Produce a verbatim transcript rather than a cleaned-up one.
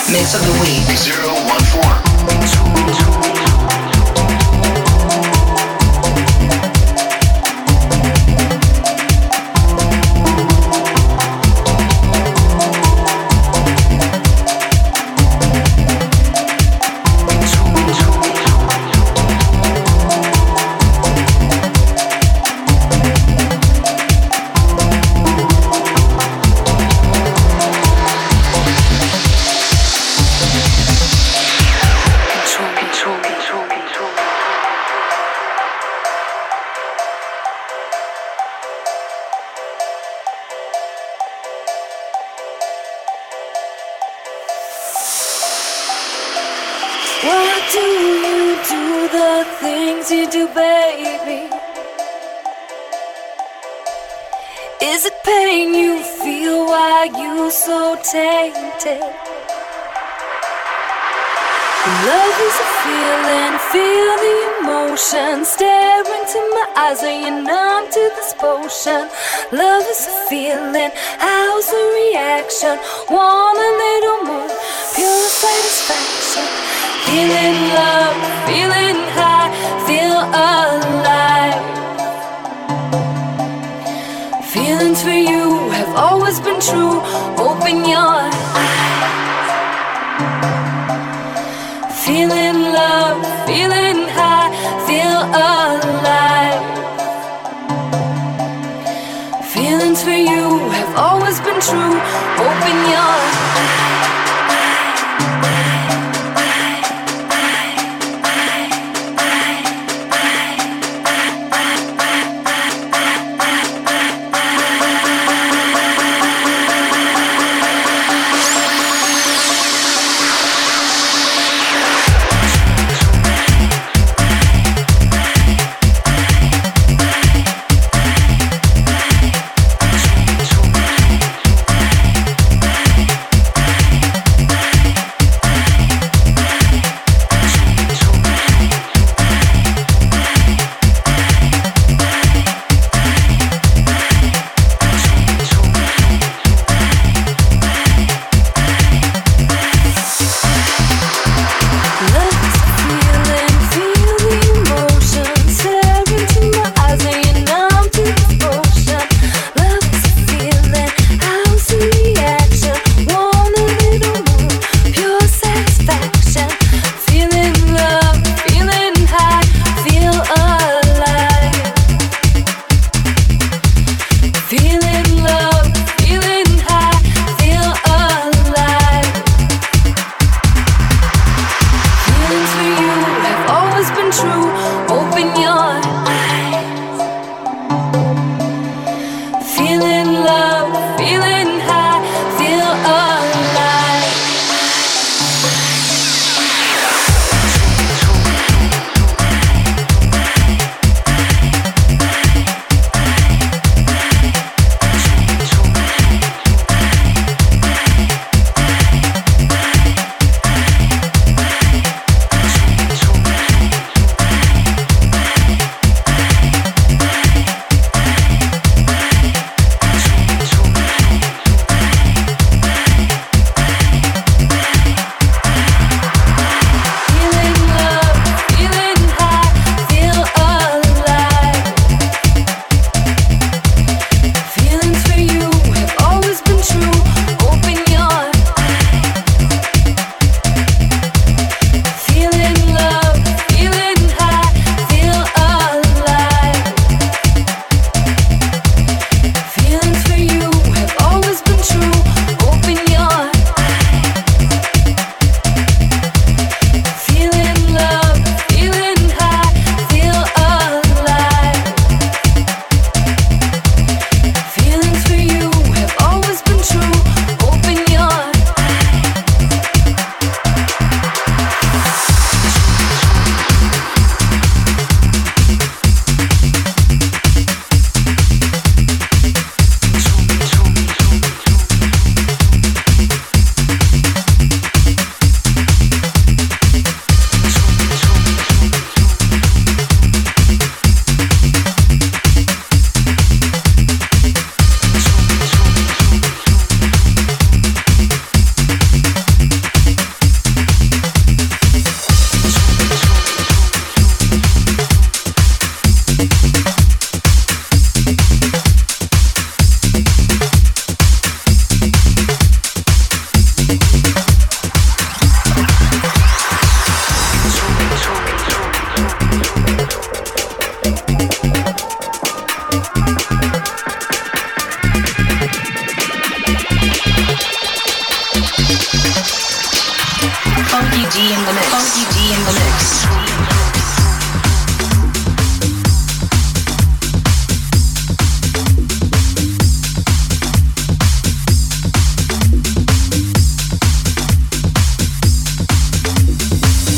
Mix of the week. zero one four. Why do you do the things you do, baby? Is it pain you feel? Why you so tainted? Love is a feeling, feel the emotion. Stare into my eyes, are you numb to this potion? Love is a feeling, how's the reaction? Want a little more, pure satisfaction. Feeling love, feeling high, feel alive. Feelings for you have always been true. Open your eyes. Feeling love, feeling high, feel alive. Feelings for you have always been true. Open your eyes. Funky D in the mix. Funky D in the mix.